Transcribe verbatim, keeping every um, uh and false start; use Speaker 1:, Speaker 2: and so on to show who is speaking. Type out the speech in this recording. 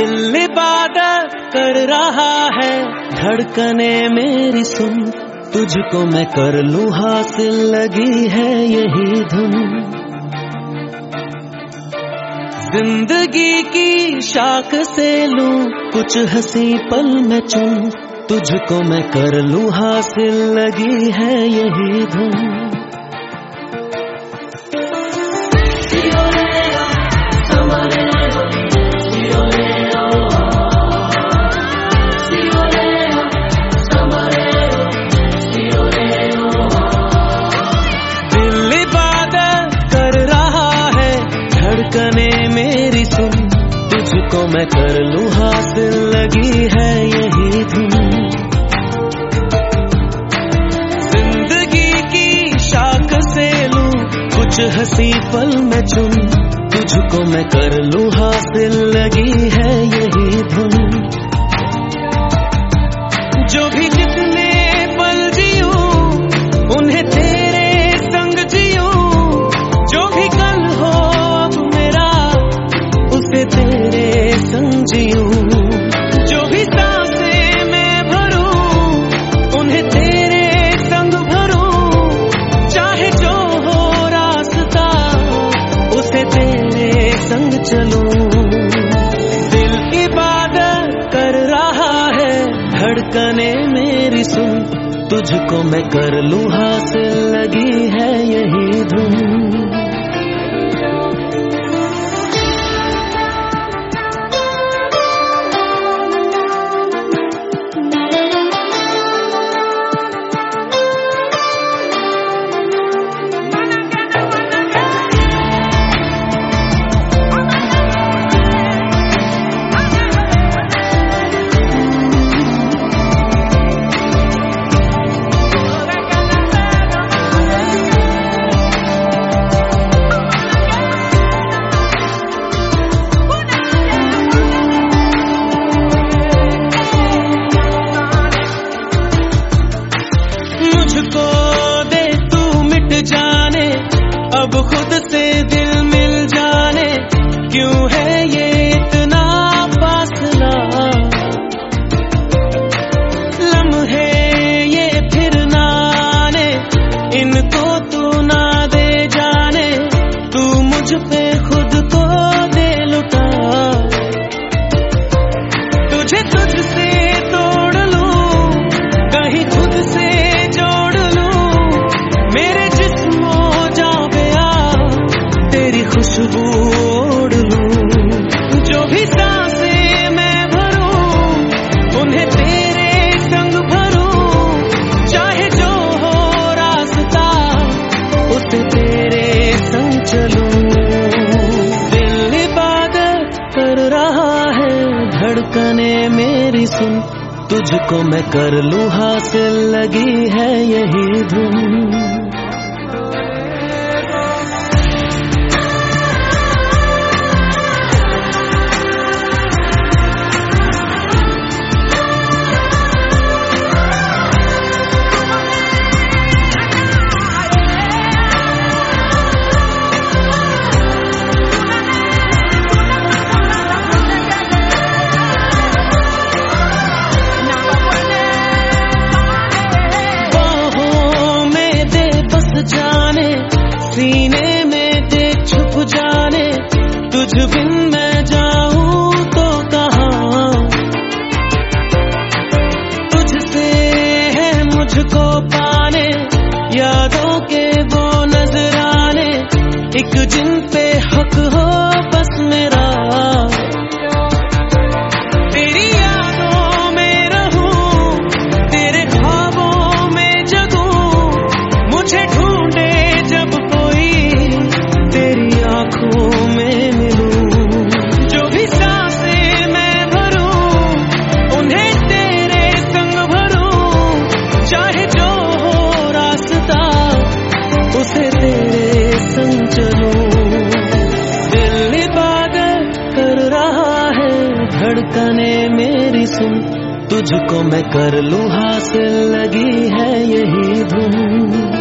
Speaker 1: दिल इबादत कर रहा है, धड़कने मेरी सुन, तुझको मैं कर लूं हासिल, लगी है यही धुन। जिंदगी की शाख से लूं कुछ हंसी पल में चुन, तुझको मैं कर लूं हासिल, लगी है यही धुन। धड़कने मेरी सुन, तुझको मैं कर लूं हासिल, लगी है यही धुन। जिंदगी की शाख से लूं कुछ हंसी पल में चुन, तुझको मैं कर लूं हासिल, लगी है यही धुन। जो भी जितने पल जियूं उन्हें तेरे संग जियूं, जो भी कल हो तेरे संग जियूं, जो भी सांसें मैं भरूं उन्हें तेरे संग भरूं, चाहे जो हो रास्ता उसे तेरे संग चलूं। दिल इबादत कर रहा है, धड़कने मेरी सुन, तुझको मैं कर लूं हासिल, लगी है यही धुन। अब खुद से दिल मिल जाने, क्यों है ये इतना फासला, लम्हे ये फिर ना आने, इनको तू ना दे जाने, तू मुझ पे खुद को दे लुटा। तुझे तुझसे तोड़ लूं, कहीं खुद से जोड़ लूं, मेरे जिस्मों खुशबू ओढ़ लूं, जो भी सांसें मैं भरूं उन्हें तेरे संग भरूं, चाहे जो हो रास्ता उसे तेरे संग चलूं। दिल इबादत कर रहा है, धड़कने मेरी सुन, तुझको मैं कर लूं हासिल, लगी है यही धुन। सीने में दे छुप जाने, तुझ बिन मैं जाऊं तो कहाँ, तुझसे है मुझको पाने, यादों के वो नजराने, एक जिन पे हक हो बस मेरा। तेरी यादों में रहूं, तेरे ख्वाबों में जगूं, मुझे ढूंढे जब तेरी आंखों में मिलूं, जो भी सांसें मैं भरूं उन्हें तेरे संग भरूं, चाहे जो हो रास्ता उसे तेरे संग चलूं। दिल इबादत कर रहा है, धड़कने मेरी सुन, तुझको मैं कर लूं हासिल, लगी है यही धुन।